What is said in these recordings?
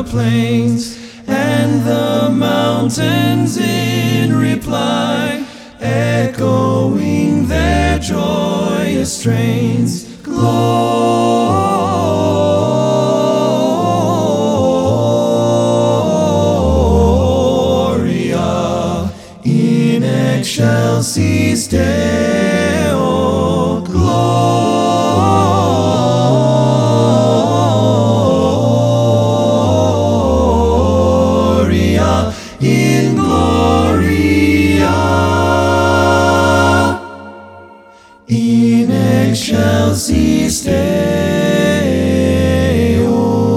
plains, and the mountains in reply, echoing their joyous strains. Gloria in excelsis Deo. Gloria in Gloria in excelsis Deo.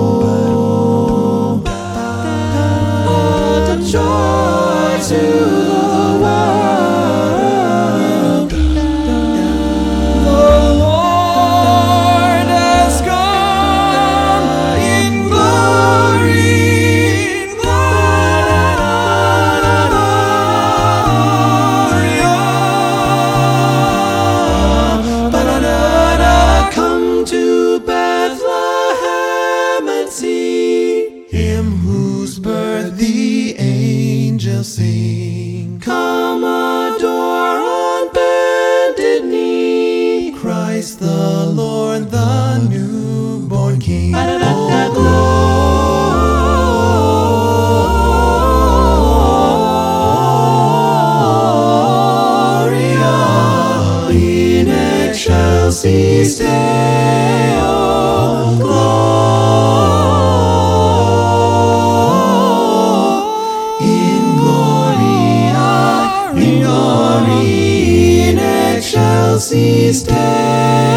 Joy to the world. The Lord has come in glory, in gloria. Come to Bethlehem and see him whose birth the angels sing. Come adore on bended knee Christ the Lord, the newborn King. Oh, Gloria in excelsis Deo. In gloria in excelsis Deo.